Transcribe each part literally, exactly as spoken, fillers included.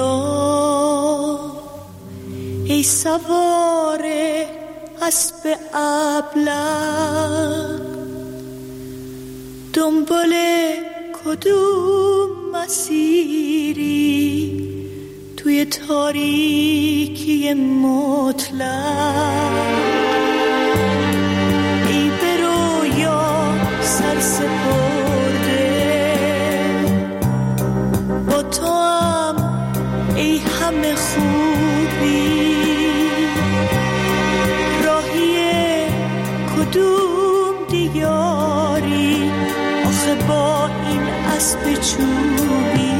بیا ای سوار اسب ابله، دنبال کدوم مسیری توی تاریکی مطلق؟ ای به رویا سر سپرده، با تو هم ای همه خوبی، راهی کدوم دیاری آخه با این اسب چوبی؟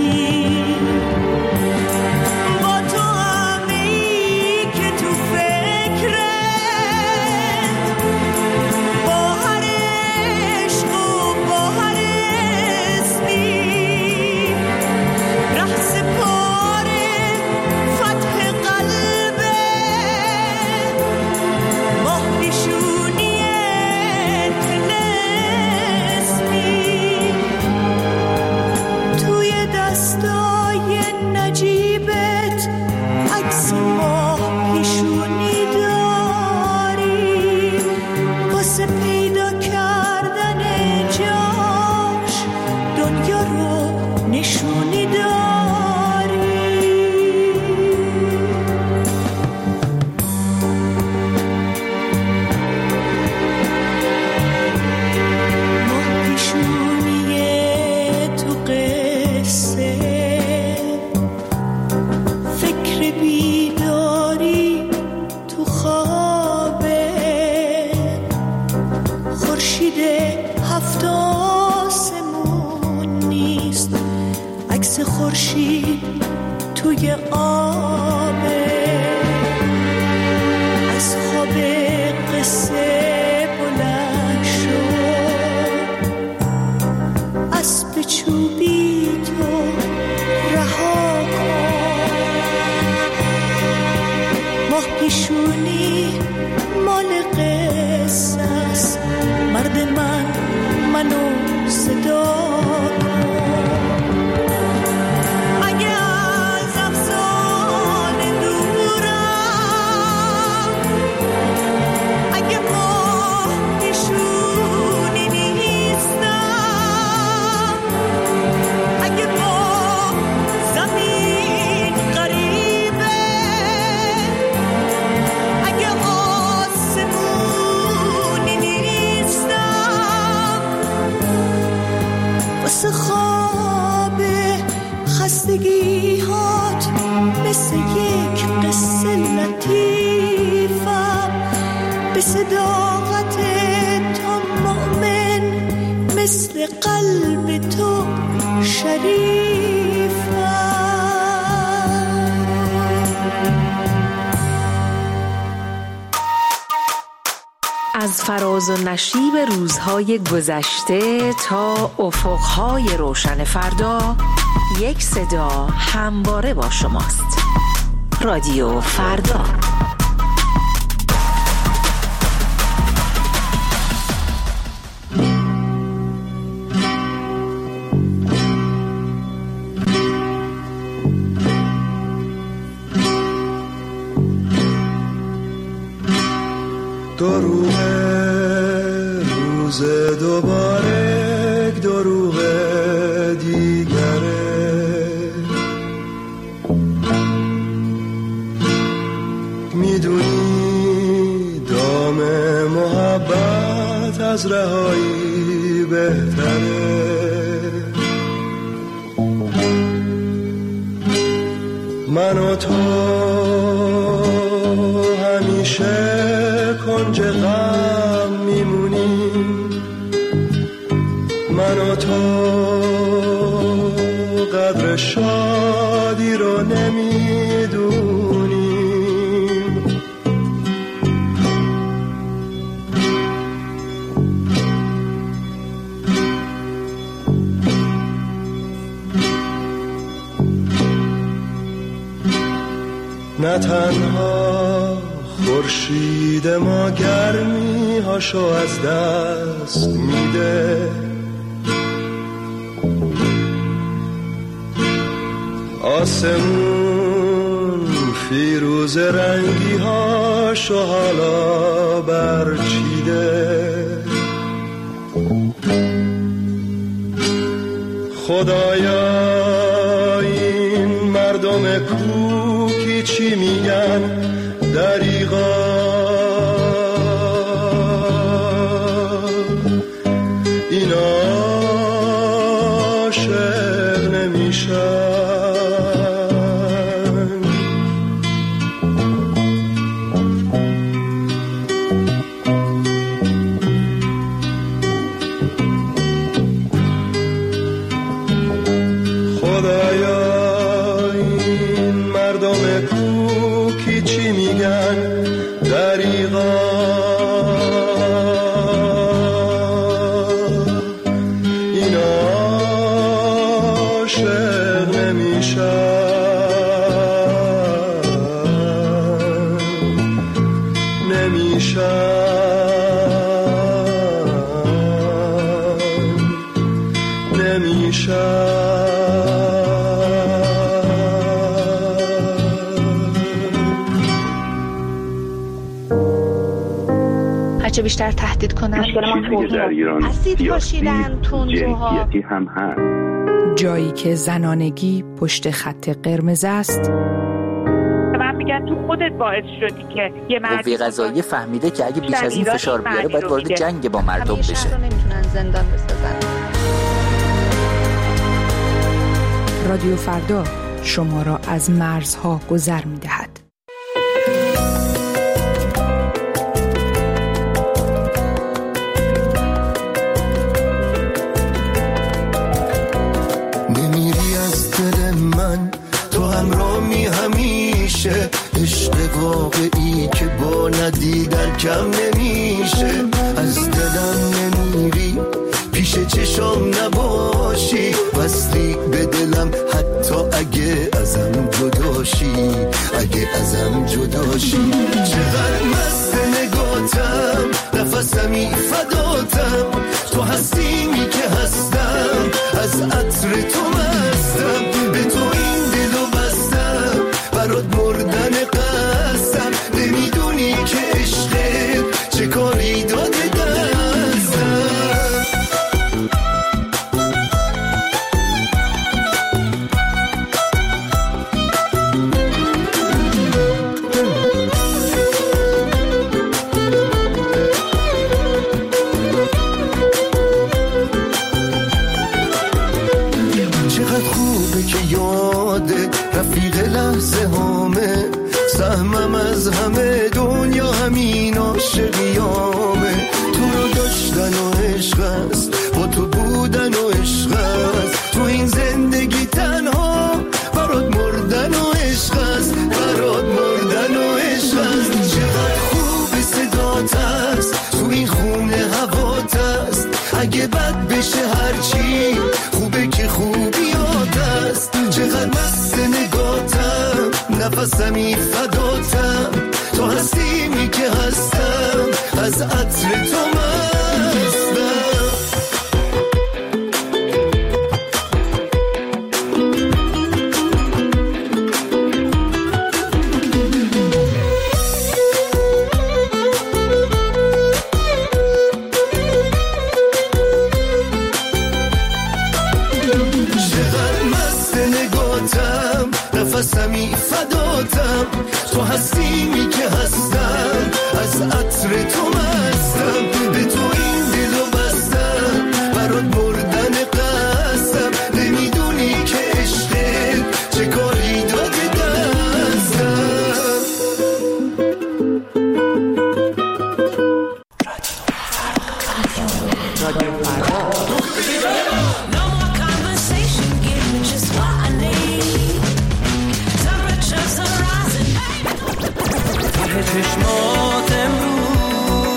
خورشید توی آبه، از خواب قصه بلند شد، اسب چوبی تو رها کن. ماه پیشونی مال قصه است، مرد من منو صدا خواب خستگی هات مثل یک قصه لطیفم، به صداقت تو مؤمن مثل قلب تو شریفم. از فراز و نشیب روزهای گذشته تا افقهای روشن فردا، یک صدا همواره با شماست. رادیو فردا. دروغ روز دوباره، دروغ دیگره، میدونی دام محبت از رهایی بهتره. من و تو همیشه کنج غم میمونیم، من و تو قدر شادی رو نمیدونیم. نه تنها خورشید ما گرمی هاشو از دست میده، آسمون فیروز رنگی هاشو حالا برچیده. خدایا این مردم کوکی چی میگن دریغا، اینا عاشق نمیشن. هرچه بیشتر تهدید کنن مشکل ما در ایران اسید پاشیدن تندروها هم هست. جایی که زنانگی پشت خط قرمز است. من میگن تو خودت باعث شدی که یه مرد قوه قضاییه فهمیده که اگه بیش از این فشار بیاره باید وارد جنگ با مردم بشه. همیشه رو نمیتونن زندان بسازن. رادیو فردا شما را از مرزها گذر می‌دهد. نمیری از دل من، تو همراهی همیشه، عشق واقعی که با ندیدن کم نمیشه. از دلم نمیری، پیش چشام نباشی، وصلی به دلم حتی اگه ازم جداشی، اگه ازم جداشی. چقدر مست نگاتم، نفسمی فداتم، تو هستیمی که هستم، از عطر تو مستم، به تو این دلو بستم، برات مردن قسم، نمیدونی که عشقت چه کاری داده دستم. رفیق لحظه هامه، سهمم از همه دنیا همین عاشقیامه. تو رو داشتن و عشق است، با تو بودن و عشق است، تو این زندگی تنها برات مردن و عشق است، برات مردن و عشق است. چقدر خوب صدات است، تو این خونه هوات است، اگه بد بشه هرچی خوبه که خوبیات است. چقدر مست نگاتم، نفسمی فداتم، تو هستیمی که هستم، از عطر تو مستم. نفسمی فداتم، تو هستیمی که هستم، از عطر تو مستم، به تو این دلو بستم، برات مردن قسم، نمیدونی که عشقت چه کاری داده دستم. رادیو فردا. چشمات امروز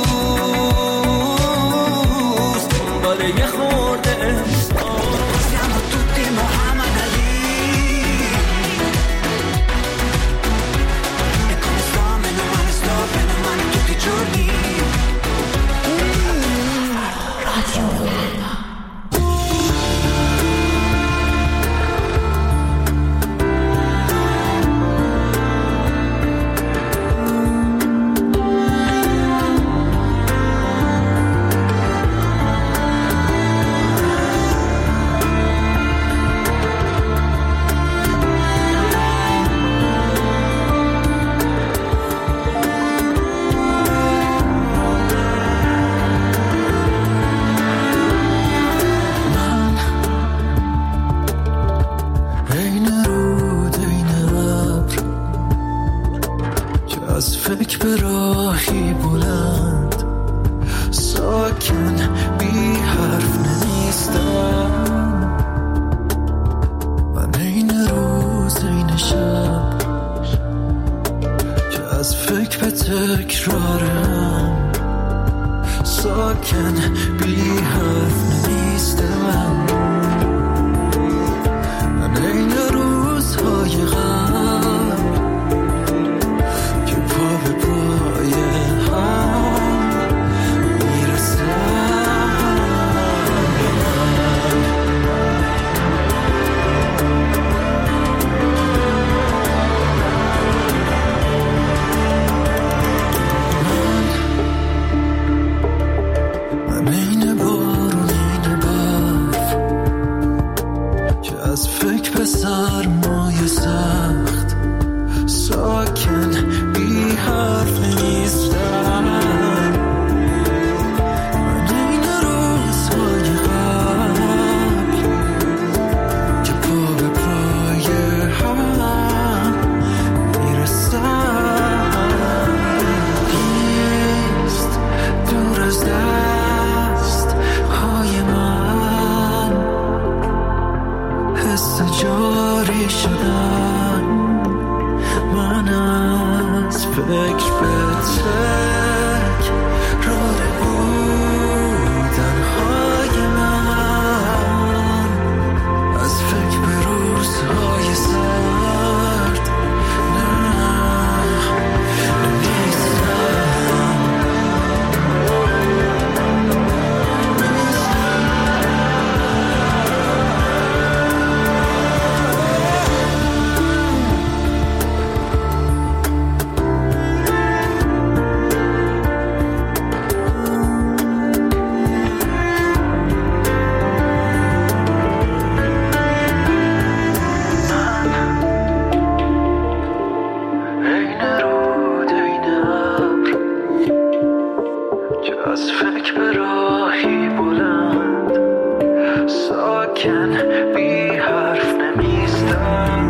فکر به راهی بلند ساکن بی حرف نمیستم من این روز این شب که از فکر به تکرارم ساکن بی حرف نمیستم من این روزهای غم که پا به پای هم میرسم من این بارون این برف که از فکر به سرمایه سخت ساکن بی حرف نیستم من این روزهای قبل که پا به پای هم میرسم نیست دور از دست های من حس جاری شدن من از فکر به تک راه بودن های من از فکر به روزهای سرد نه نیستم عین رود عین ابر که از فکر به راهی بلند ساکن بی حرف نمیستم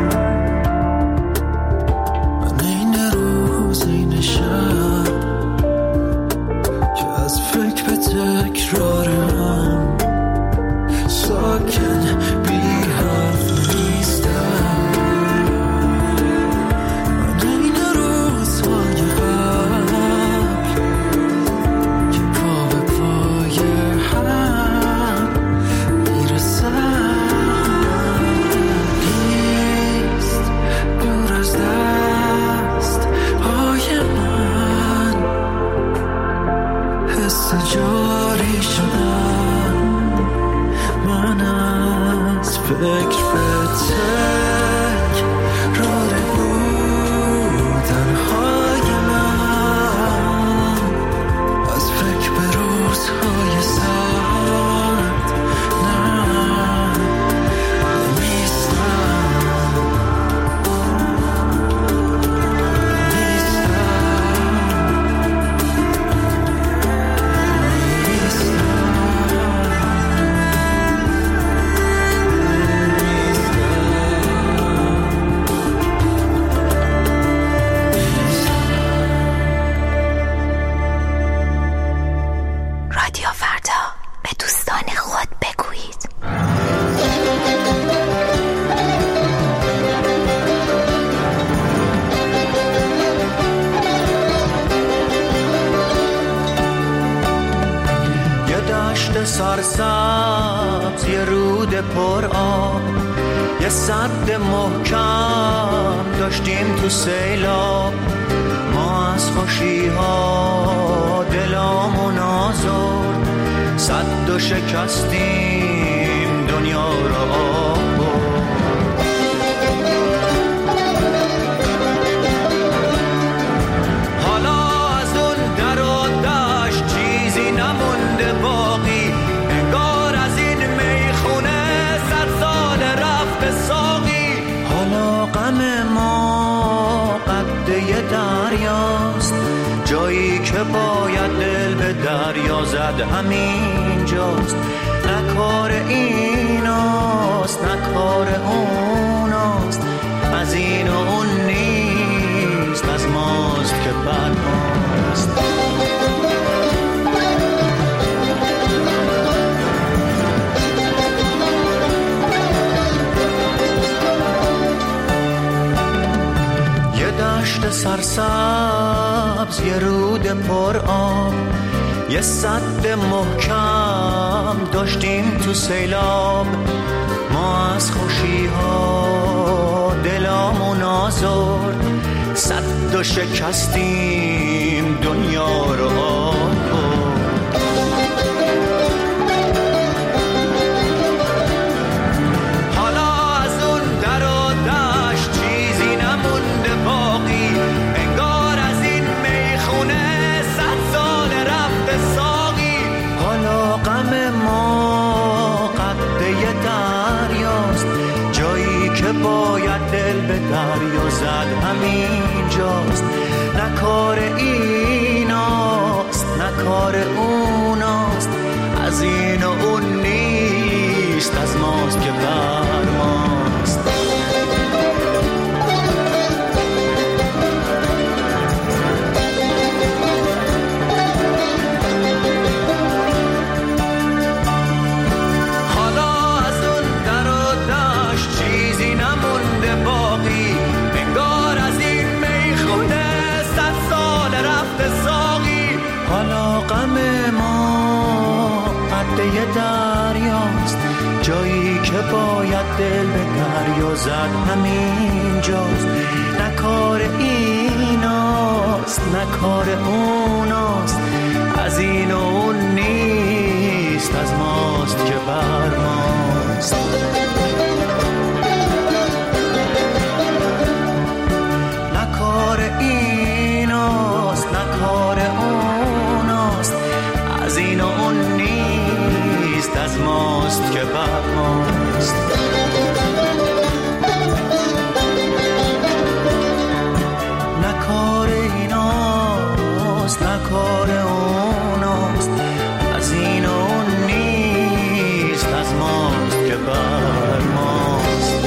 من این روز این شب که از فکر به تکرارم ساکن بی حرف نیستم من این روزهای قبل که پا به پای هم میرسم نیست دور از دست های من حس جاری شدن من از فکر به تک راه بودن های من از فکر به روزهای سرد نه نیستم رادیو فردا به دوستان خود بگویید. یه دشت سرسبز یه رود پر آب یه سد محکم داشتیم تو سیلاب ما از خوشی ها دلامون آزرد سد و شکستیم دنیا را آب برد حالا از اون در و دشت چیزی نمونده باقی انگار از این میخونه صد سال رفته ساقی حالا غم ما قده دریاست جایی که باید دل به دریا زد همین جاست نه کار ایناست نه کار اوناست از این و اون نیست از ماست که بر دشت سرسبز، یه رود پر آب، یه سد محکم داشتیم تو سیلاب. ما از خوشی ها دلامون آزرد، سد و شکستیم دنیا رو آب. باید دل به دریا زد همینجاست، نه کار ایناست نه کار اوناست، از این و اون نیست، از ماست که بر ماست. یه دریاست، جایی که باید دل به دریا زد همینجاست، نه کار ایناست نه کار اوناست، از این و اون نیست، از ماست که بر ماست. نه کار ایناست نه کار اوناست، از این و اون نیست، از ماست که بر ماست. نه کار ایناست نه کار اوناست، از این و اون نیست، از ماست که بر ماست.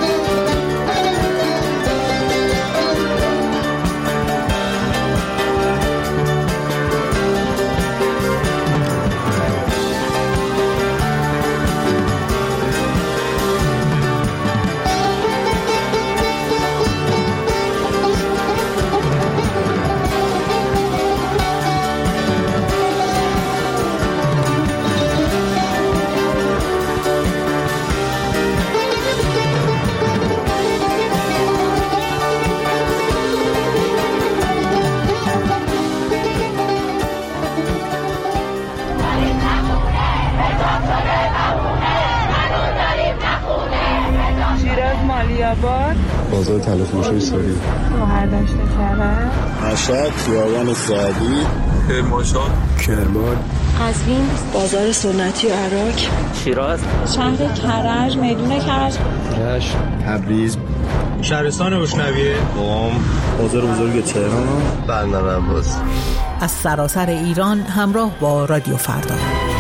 بازار تلفروشی ساری، شوهر داشته کرد، مشهد، خیابان سعدی، کرمانشاه، کرمان، قزوین، بازار سنتی و عراق، شیراز، شهر کرج، میدون کرج، رشت، تبریز، شهرستان بشنویه، قم، بازار بزرگ تهران، بندر عباس. از سراسر ایران همراه با رادیو فردا.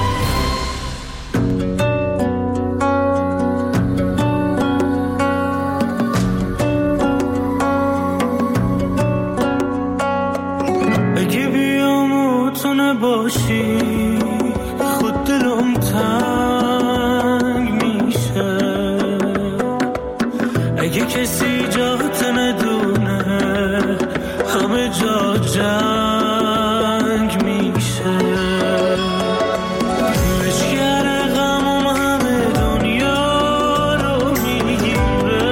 خود دلم تنگ میشه، اگه کسی جات ندونه همه جا جنگ میشه. مشکر غمم همه دنیا رو میگیره،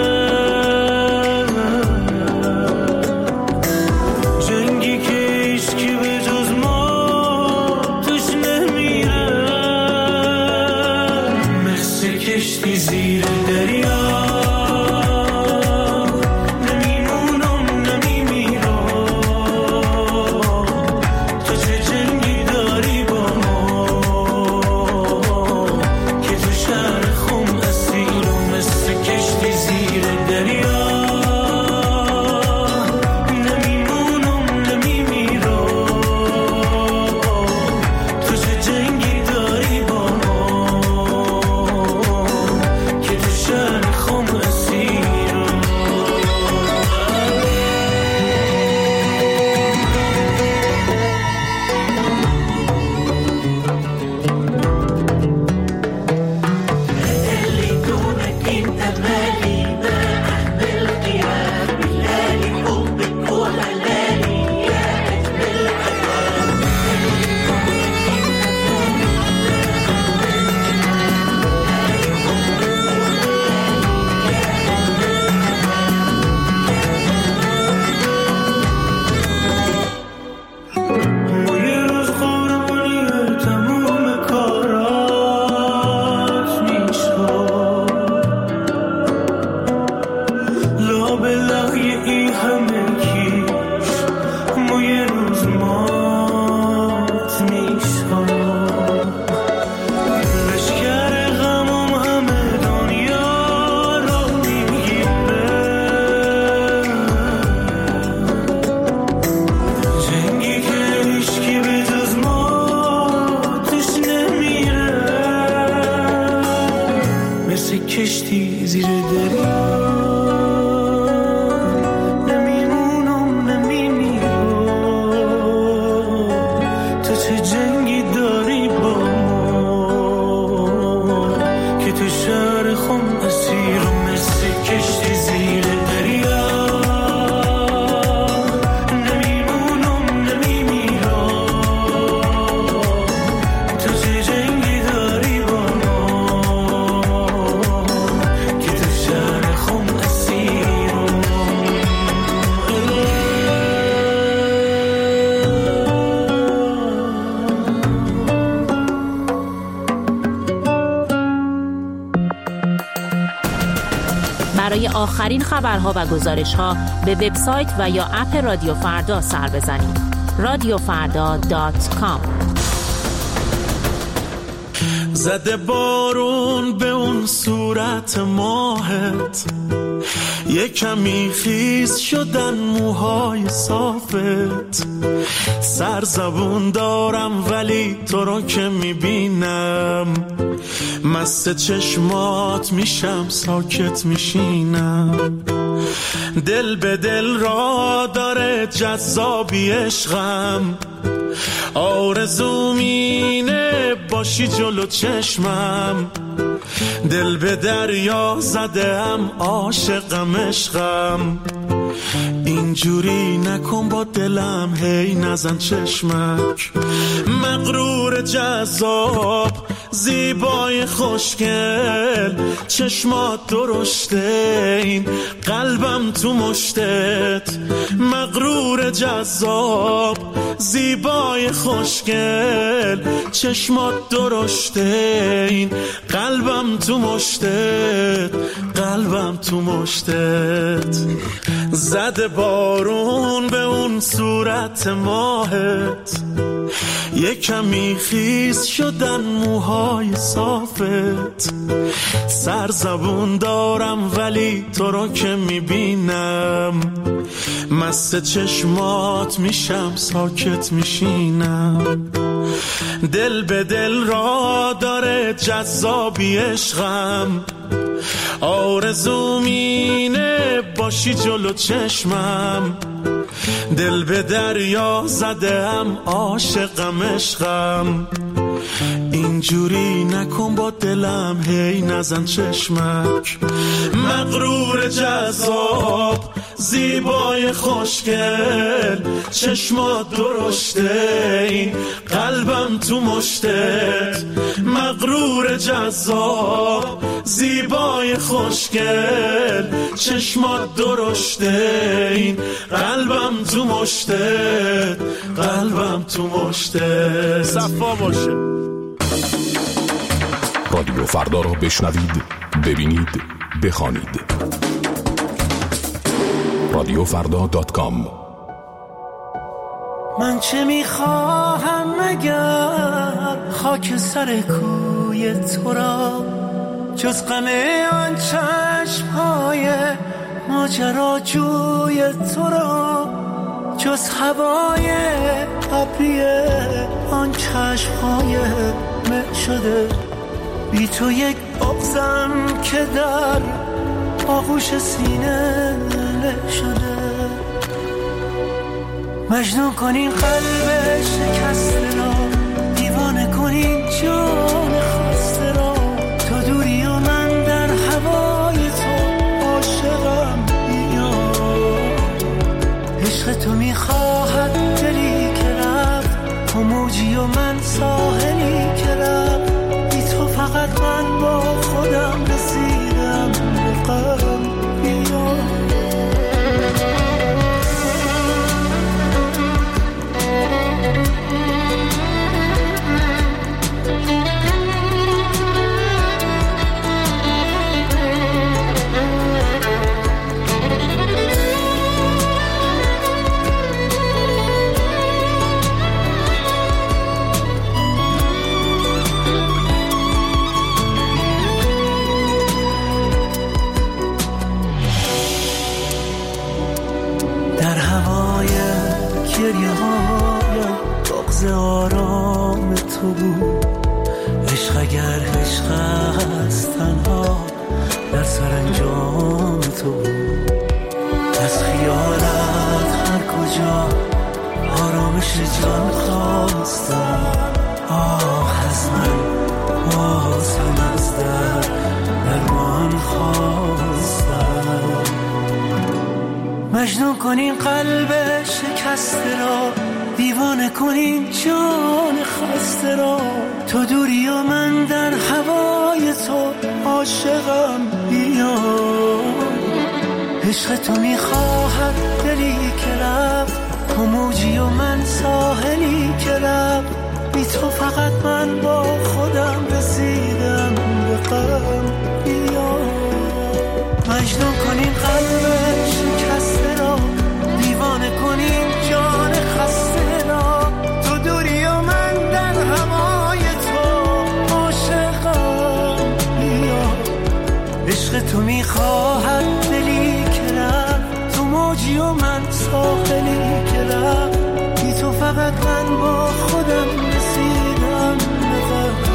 جنگی که هیچکی به جز ما زیر دریا نمیمونم نمیمیرم، برای آخرین خبرها و گزارش‌ها به وبسایت و یا اپ رادیو فردا سر بزنید. رادیو فردا دات کام. زده بارون به اون صورت ماهت، یه کمی خیس شدن موهای صافت. سرزبون دارم ولی تو رو که میبینم، مست چشمات میشم ساکت میشینم. دل به دل را داره جذابی عشقم، آرزوم اینه باشی جلو چشمم. دل به دریا زدم عاشقم عشقم، اینجوری نکن با دلم هی نزن چشمک. مغرور جذاب زیبای خوشگل، چشمات درشته این قلبم تو مشتت. مغرور جذاب زیبای خوشگل، چشمات درشته این قلبم تو مشتت. قلبم تو مشتت. زده بارون به اون صورت ماهت، یه کمی خیس شدن موهای صافت. سرزبون دارم ولی تو رو که میبینم، مست چشمات میشم ساکت میشینم. دل به دل را داره جذابی عشقم، آرزوم اینه باشی جلو چشمم. دل به دریا زدم عاشقم عشقم، اینجوری نکن با دلم هی نزن چشمک. مغرور جذاب زیبای خوشگل، چشمات درشته این قلبم تو مشتت. مغرور جذاب زیبای خوشگل، چشمات درشته این قلبم تو مشتت. قلبم تو مشتت. صفا باشه. رادیو فردا رو بشنوید، ببینید، بخوانید. رادیو فردا دات کام. من چه میخواهم مگر خاک سر کوی تو را، جز غم آن چشم‌های ماجراجوی تو را، جز هوای ابری آن چشم‌های مه شده. بی تو یک بغضم که در آغوش سینه له شده. مجنون کنین قلب شکسته را، دیوانه کنین جان خسته را. تو دوری و من در هوای تو عاشقم بیا. عشق تو میخواهد دلی که رفت، تو موجی و من ساحلی که رفت. بی تو فقط من با خودم رسیدم به قلب بیا. گریه هایم بغض آرام تو بود. عشق اگر عشق است تنها در سرانجام تو بود. از خیالت هر کجا آرامش جان خواستم. آه از من باز هم از در درمان خواستم. مجنون کنین قلب شکسته را، دیوانه کنین جان خسته را. تو دوری و من در هوای تو عاشقم بیا. عشق تو میخواهد دلی که رفت، تو موجی و من ساحلی که رفت. بی تو فقط من با خودم رسیدم به غم بیا. مجنون کنیم قلب شکسته را، دیوانه کنیم جان خسته را. تو دوری و من در هوای تو عاشقم، بیا عشق تو میخواهد دلی که رفت، تو موجی و من ساحلی که رفت. بی تو فقط من با خودم رسیدم نفر.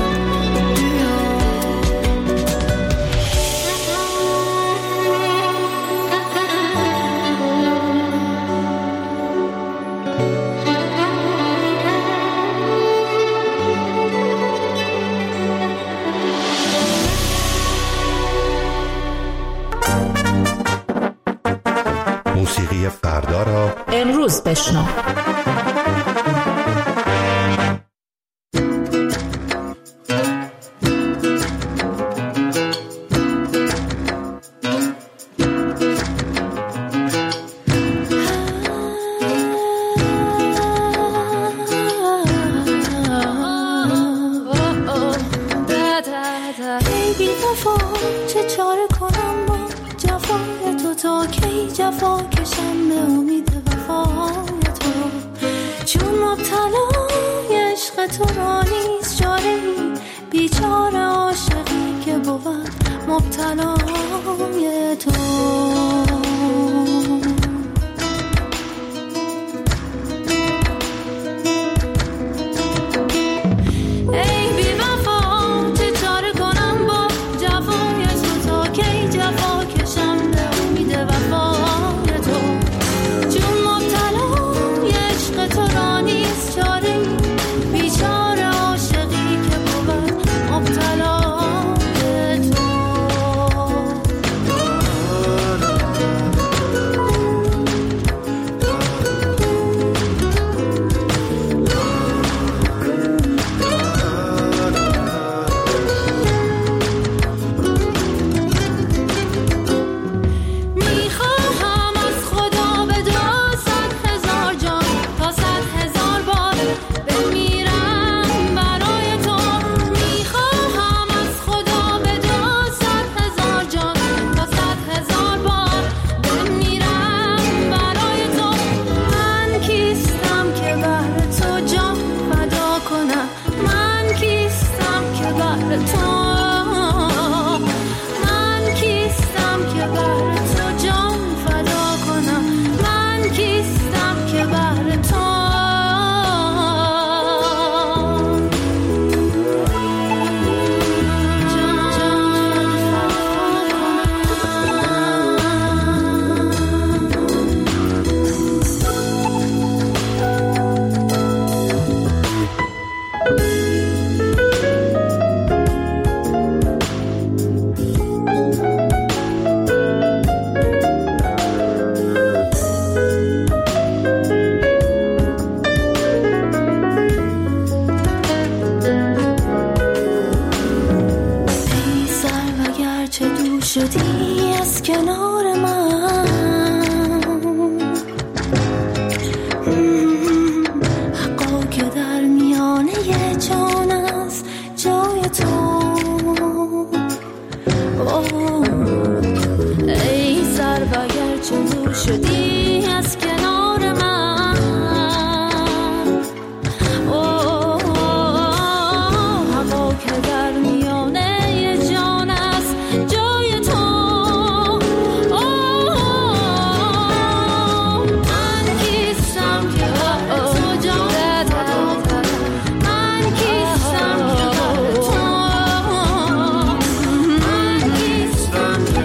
موسیقی فردا را امروز بشنو. جفا کشم به امید وفای تو، چون مبتلای عشق تو را نیست چاره‌ای، بیچاره عاشقی که بود مبتلای تو. شدی از کنار من، حقا که در میانه جان است جای تو. ای سر و گرچه دور شدی از کنار من، حقا که در میانه جان است جای تو. من کیستم که بر تو جان دادم، من کیستم که بر تو، من کیستم که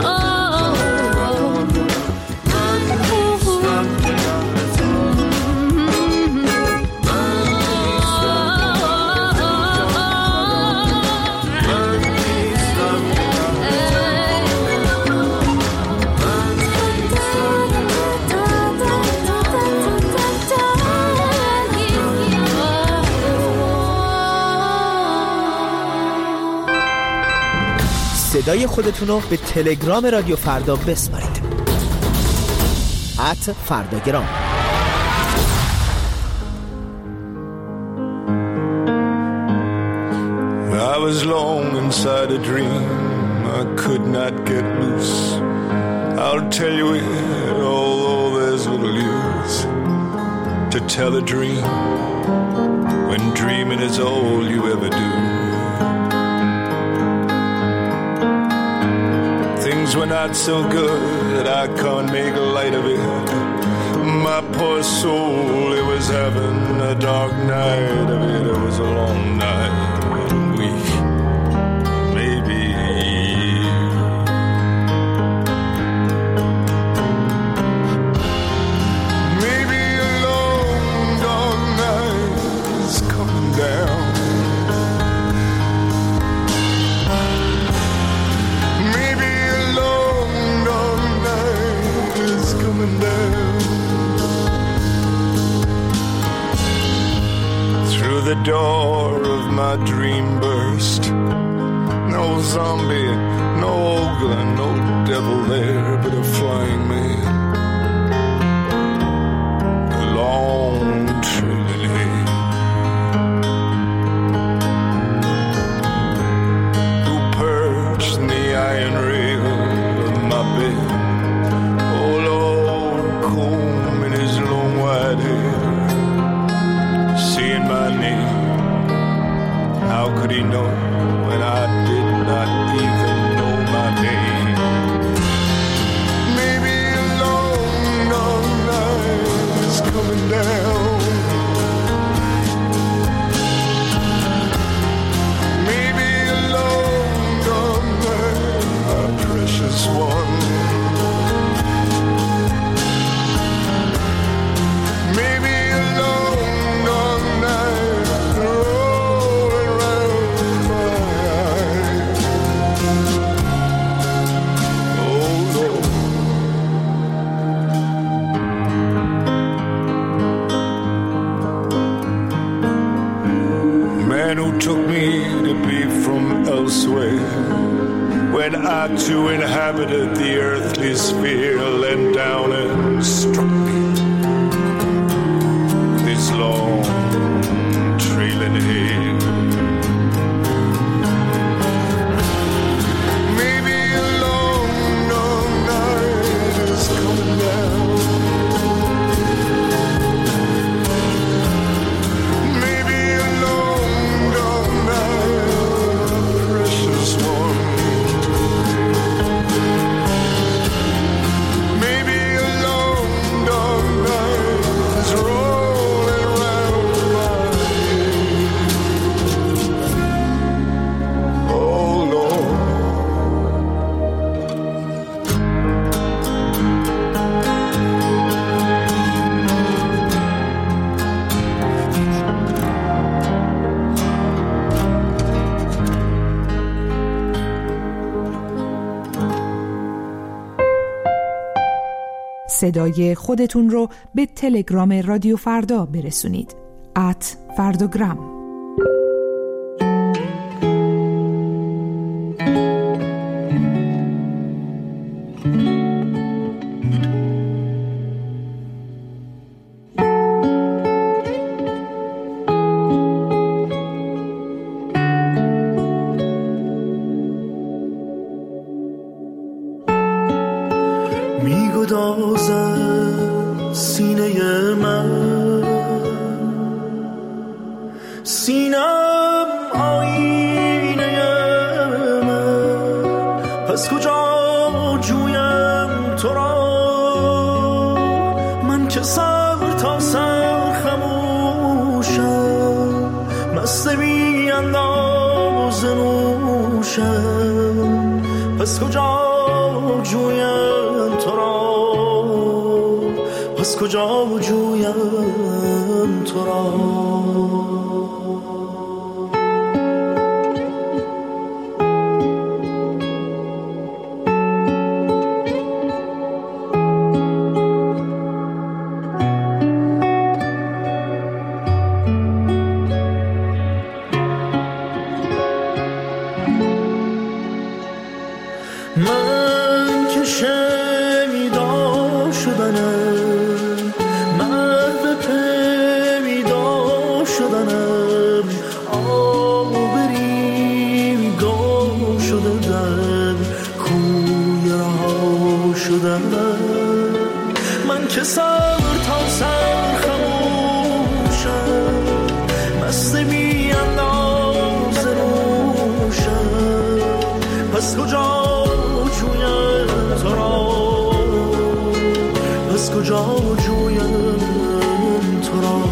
صدای خودتون رو به تلگرام رادیو فردا بسپارید. ات فرداگرام. I was long inside a dream. I could not get loose. I'll tell you it, although there's little use to tell a dream when dreaming is all you ever do. Things were not so good that I can't make light of it. My poor soul, it was having a dark night of it. It was a long night, one week, maybe a year. Maybe a long, dark night is coming down. Maybe a long, dark night is coming down. The door of my dream burst. No zombie, no ogre, no devil there, but a flying man. A long trailing hair. Who perched in the iron rail of my bed. Oh Lord, comb in his long white hair. Seeing my name, how could he know when I did not even know my name? Maybe a long, long night is coming down. Maybe a long, long night, my precious one. Maybe a long, long night rolling round my eyes. Oh Lord. Man who took me to be from elsewhere, when I too inhabited the earthly sphere, leant down and struck me. This long trailing hair. Maybe a long, long night is coming down. Maybe a long, long night, precious one. Maybe a long, long night is rolling round my head. Oh Lord. صدای خودتون رو به تلگرام رادیو فردا برسونید. ات فردوگرام. میگدازد سینه من، سینم آینه من، پس کجا جویم تو را؟ من که سر تا سر خموشم، مست بی انداز نوشم، پس کجا جویم تو را؟ پس کجا جویم تو را؟ من که شنیدا شدنم، مرد پیدا شدنم، پس کجا جویم تو را، پس کجا جویم تو را.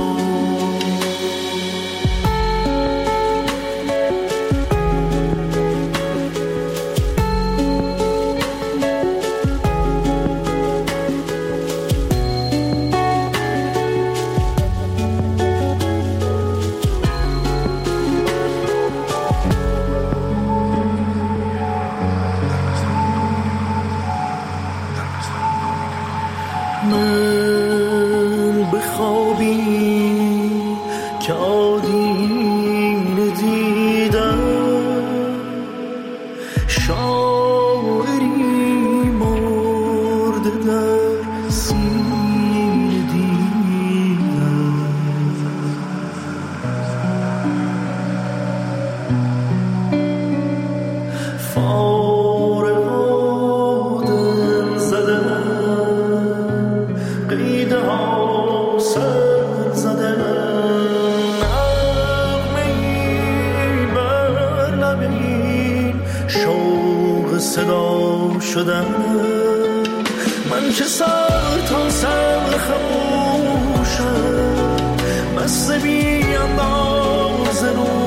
من که سر تا سر خموشم، مست بی انداز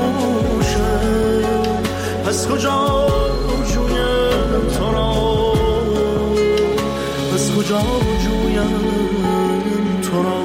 نوشم. پس کجا جویم تو را، پس کجا جویم تو را.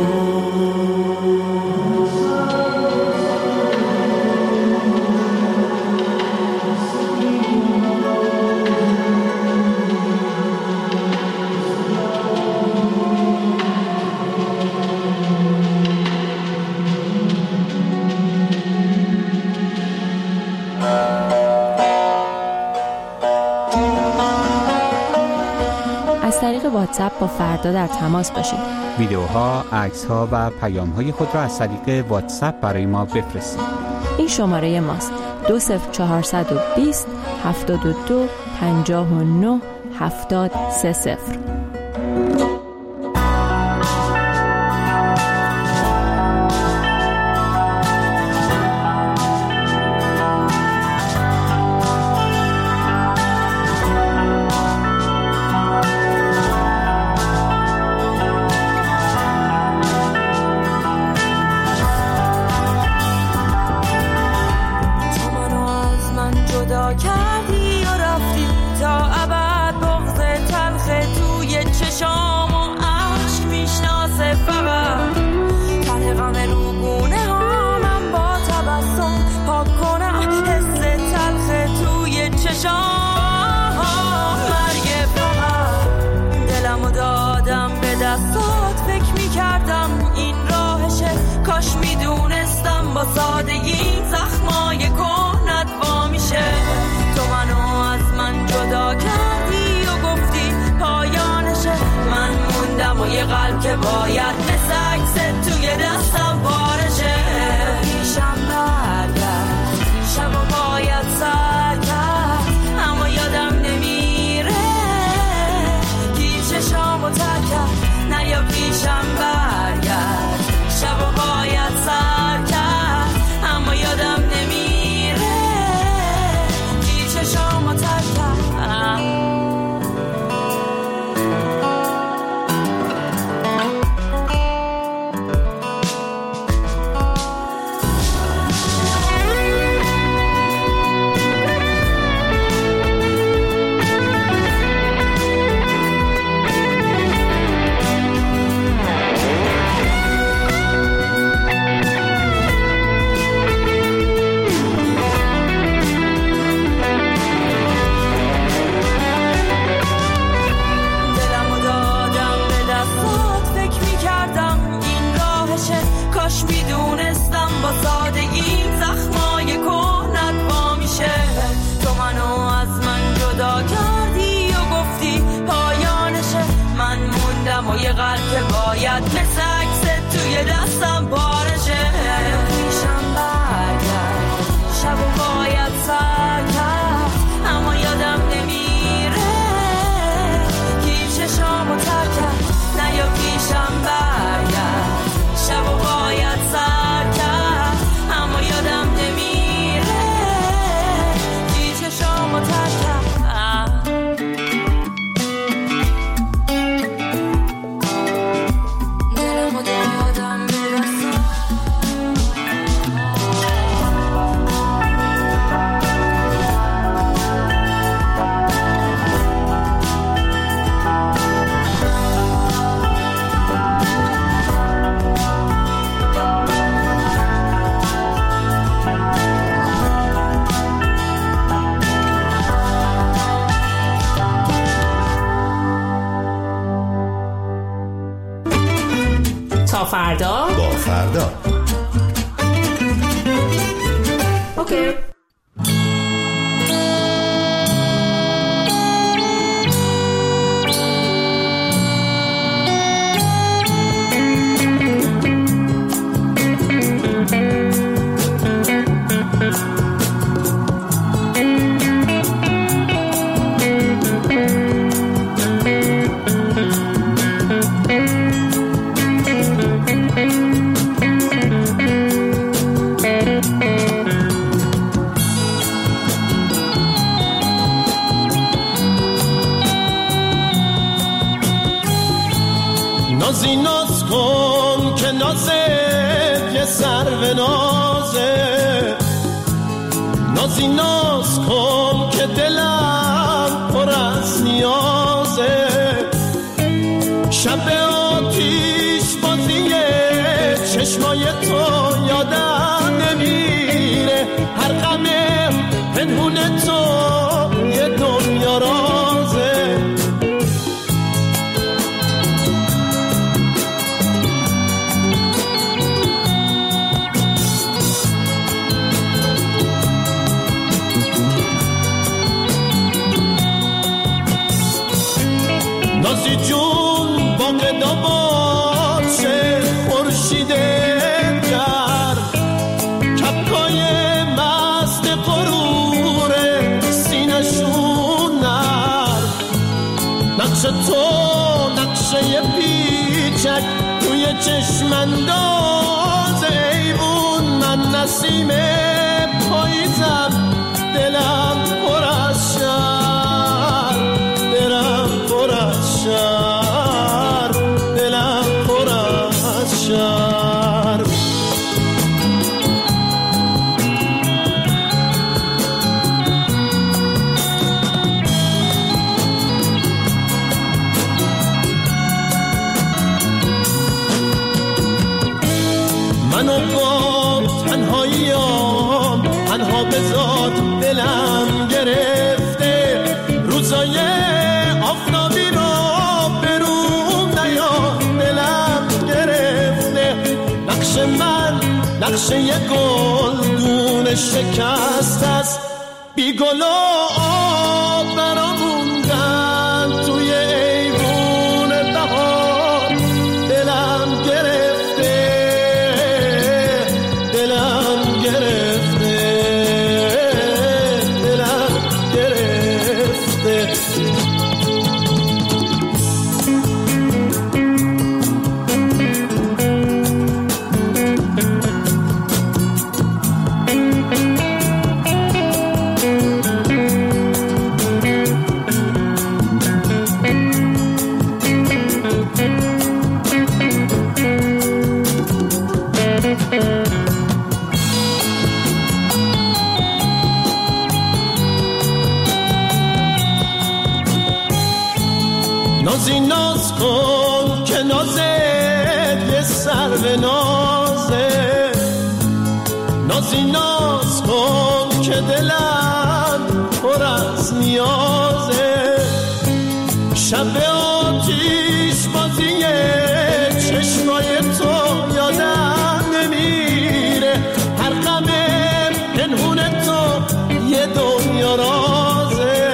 از طریق واتساپ با فردا در تماس باشید. ویدیوها، عکس‌ها و پیام‌های خود را از طریق واتساپ برای ما بفرستید. این شماره ماست: دو صفر چهارصد و بیست هفتاد و دو پنجاه و نه هفتاد سه صفر. کردی و رفتی تا ابد، بغض تلخ توی چشام و عشق میشناسه فقط. ته غم روگونه ها من با تبسم پاک کنم حس تلخ توی چشام. مرگ فقط دلمو دادم به دستات، فکر میکردم این راهشه، کاش میدونستم با سادگی زخمای کهنت وا میشه. تو منو از من جدا کردی و گفتی پایانشه، من موندم و یه قلب که باید مثل عکست توی دستم پارشه. پیشم برگرد شب و باید سر کرد، اما یادم نمیره کی چشامو ترک کرد. نه یا پیشم برگرد شب و باید سر کرد، اما یادم نمیره کی چشامو ترک کرد. کاش میدونستم با سادگی زخمای کهنت وا میشه. تو منو از من جدا کردی و گفتی پایانشه، من موندم و یه قلب که باید مثل عکست توی دستم پارشه. پیشم برگرد شب و باید سر کرد، اما یادم نمیره کی چشامو ترک کرد. نه یا پیشم برگرد شب و باید سر کرد، اما یادم نمیره کی چشامو ترک کرد. تا فردا با فردا. اوکی. نازی ناز کن که نازت یه سرو نازه، نازی ناز کن که دلم پر از نیازه، شب آتیش بازیه چشمای تو یادم نمیره، هر غم پنهون تو یه دنیا رازه. نازی جون باغ داماد شه خورشید گرم، کپکای مست غرور سینه‌شون نرم، نقش تو نقشه پیچک توی چشم انداز ایوون، من نسیم پاییزم دلم پر از شرم، دلم پر از شرم، دلم پر از شرم. منو با تنهاییام تنها بذار، دلم گرفته روزای آفتابی رو بروم نیار، دلم گرفته نقش من نقشه یه گلدون شکست است، بی گل و آب برام موندن توی ایوون بهار، دلم گرفته دلم گرفته دلم گرفته. نازی ناز کن که نازت یه سرو نازه، نازی ناز کن که دلم پر از نیازه، شب آتیش بازیه چشمای تو یادم نمیره، هر غم پنهون تو یه دنیا رازه.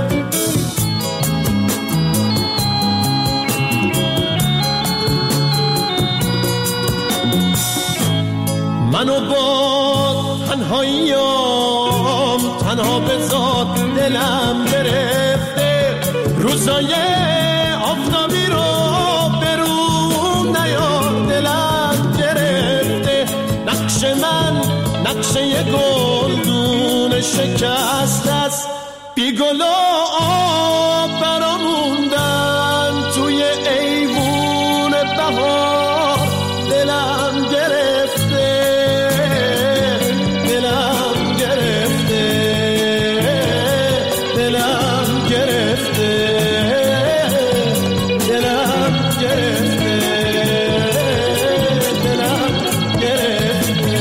منو با تنهاییام تنها بذار، دلم گرفته روزای آفتابی رو بروم نیار، دلم گرفته نقش من نقشه یه گلدون شکست است، بی گل و آب برام موندن توی ایوون بهار، دلم گرفته دلم گرفته دلم گرفته دلم گرفته دلم گرفته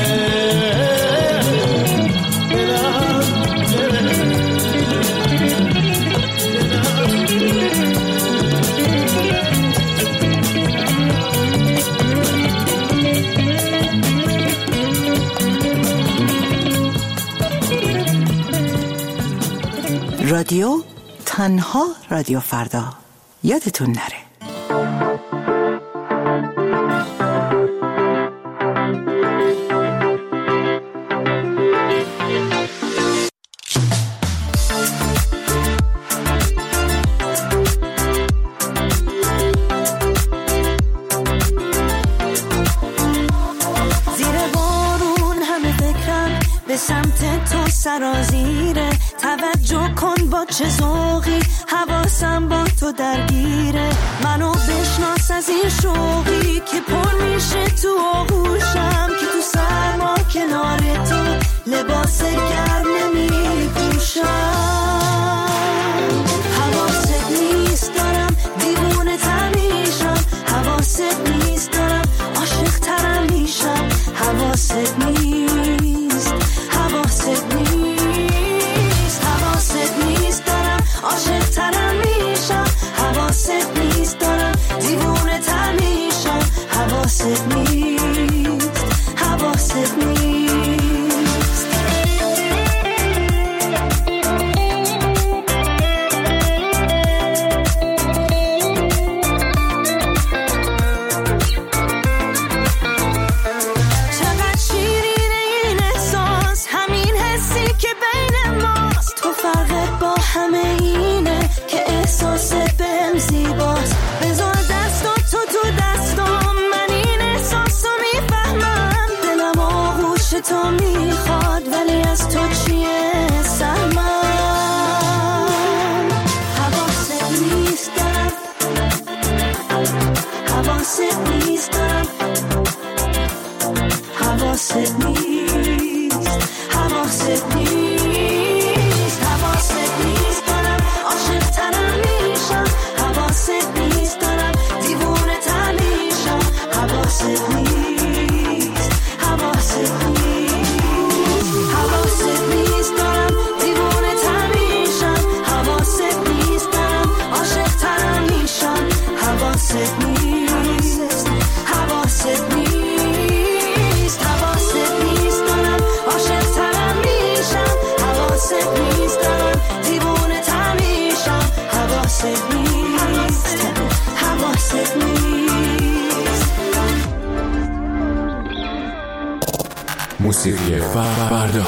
دلم گرفته. رادیو، تنها رادیو فردا. یادتون نره. سرازیره توجه کن با چه ذوقی حواسم با تو درگیره منو بشناس از این شوقی که پر میشه تو آغوشم که تو سرما کنار تو لباس گرم نمیپوشم حواست نیست دارم دیوونه تر میشم حواست نیست دارم عاشق ترم میشم حواست نیست حواست نیست حواست نیست دارم عاشق ترم میشم حواست نیست دارم دیوونه تر میشم حواست نیست حواست نیست همه اینه که احساس بهم زیباست بذار دستو تو تو دستم من این احساسو میفهمم دلم آغوش تو میخواد ولی از تو چیه سهمم حواست نیست دارم حواست نیست دارم حواست نیست حواست نیست موسیقی فردا.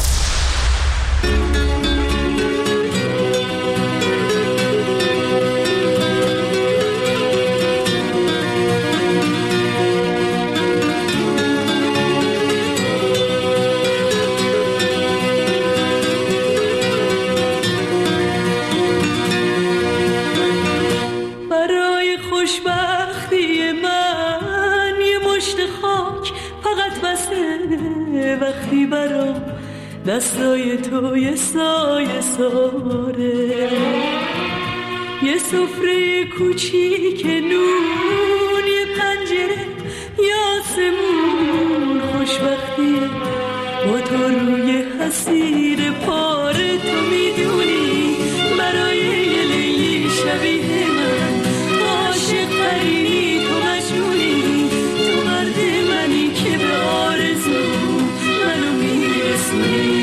برای خوشبختی من یه مشت خاک فقط بسه وقتی برام دستای تو یه سایه ساره یه سفره کوچیک نون یه پنجره یه آسمون خوشبختی با تو روی حسیر پاره تو میدونی برای یه لیلی شبیه من عاشق ترینی تو مجنونی تو مرد منی که به آرزو منو میرسونی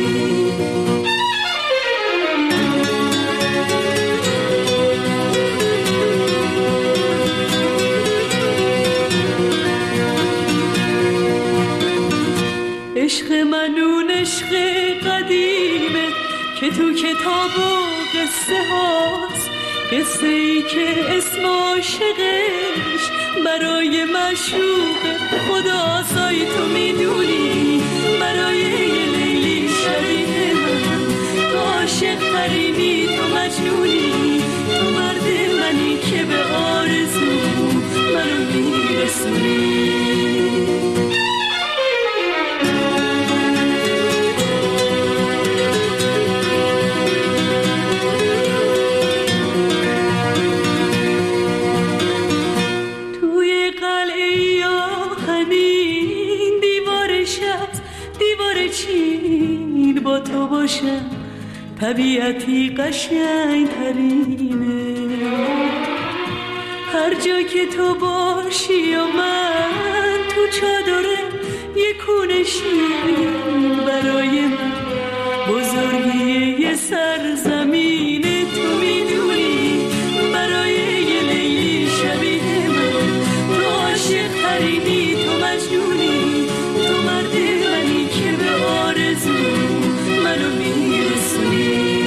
عشق من اون عشق قدیمه که تو کتاب و قصه هاست قصه ای که اسم عاشقش برای معشوق خداست آی تو میدونی برای یه لیلی شبیه من تو عاشق ترینی تو مجنونی تو مرد منی که به آرزو منو میرسونی با تو باشم طبیعتی قشنگ ترینه هر جا که تو باشی و من تو چادره یه کونه شیر برای من بزرگی یه سرزمین قرینی تو مجنونی تو مرد منی که به آرزو منو میرسونی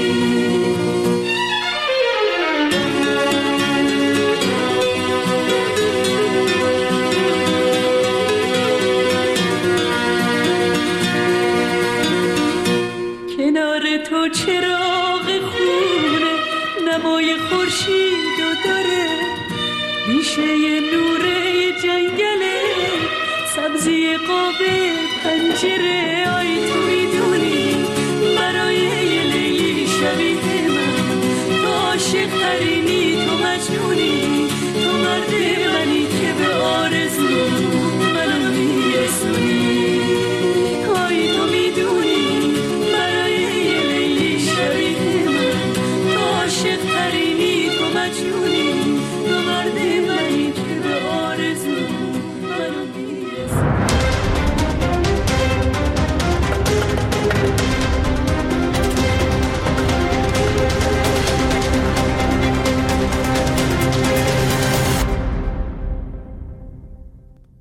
کنار تو چراغ خونه نمای خورشید و داره میشه یه نوره جنگله سبزی قاب پنجره آی تو میدونی برای یه لیلی شبیه من تو عاشق ترینی تو مجنونی تو مرد من